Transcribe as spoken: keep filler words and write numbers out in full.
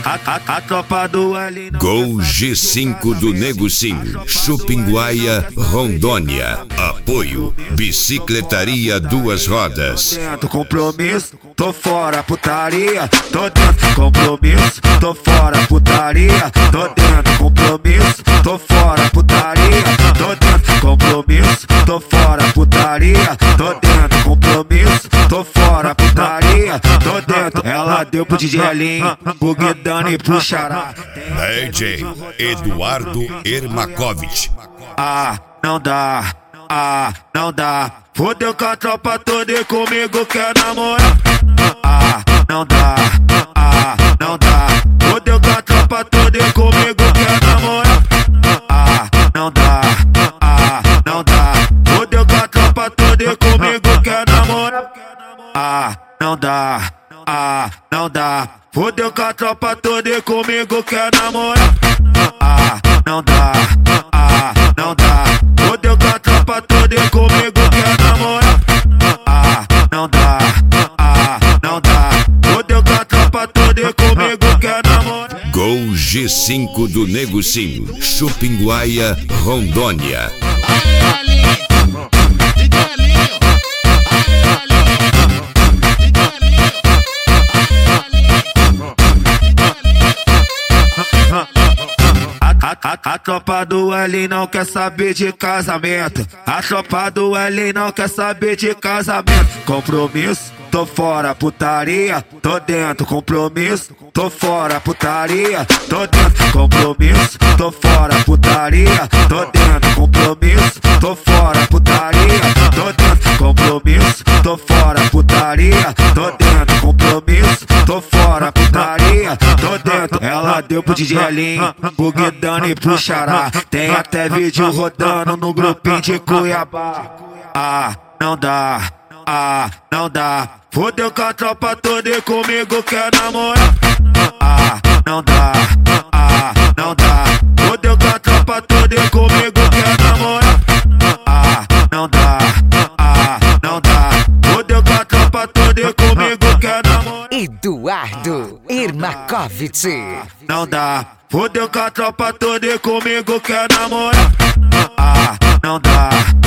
A, a, a tropa do L. Gol G cinco do Nego Sim, Chupinguaia, Rondônia. Apoio Bicicletaria Duas Rodas. Dentro compromisso, tô fora putaria. Tô dentro compromisso, tô fora putaria. Tô dentro compromisso, tô fora putaria. Tô dentro compromisso, tô fora putaria. Tô dentro compromisso, tô fora putaria. Tô dentro, ela deu pro D J Elinho, pro Guidano e pro Xará. D J Eduardo Ermakovich. Ah, não dá, ah, não dá. Fudeu com a tropa toda e comigo quer namorar. Ah, não dá, ah, não dá. Fudeu com a tropa toda e comigo quer namorar. Ah, não dá, ah, não dá. Fudeu com a tropa toda e comigo quer namorar. Ah, não dá, ah, não dá. Fudeu com a tropa toda e comigo quer namorar. Ah, não dá, ah, não dá. Fudeu com a tropa toda e comigo quer namorar. Ah, não dá, ah, não dá. Fudeu com a tropa toda e comigo quer namorar. Gol G cinco do Nego Sim, Chupinguaia, Rondônia. A, a, a tropa do L não quer saber de casamento. A tropa do L não quer saber de casamento. Compromisso, tô fora putaria. Tô dentro, compromisso, tô fora putaria. Tô dentro, compromisso, tô fora putaria. Tô dentro, compromisso, tô fora putaria. Tô dentro, compromisso, tô fora putaria. Tô dentro, compromisso, tô fora putaria. Tô dentro, ela deu pro D J Elinho, pro Guidano e pro Xará. Tem até vídeo rodando no grupinho de Cuiabá. Ah, não dá, ah, não dá. Fudeu com a tropa toda e comigo quer namorar. Ah, não dá, ah, não dá. Fudeu com a tropa toda e comigo quer namorar. Ah, não dá, ah, não dá. Fudeu com a tropa toda e comigo quer namorar. Eduardo Ermakovich. Não dá, fudeu com a tropa toda e comigo quer namorar. Ah, não dá.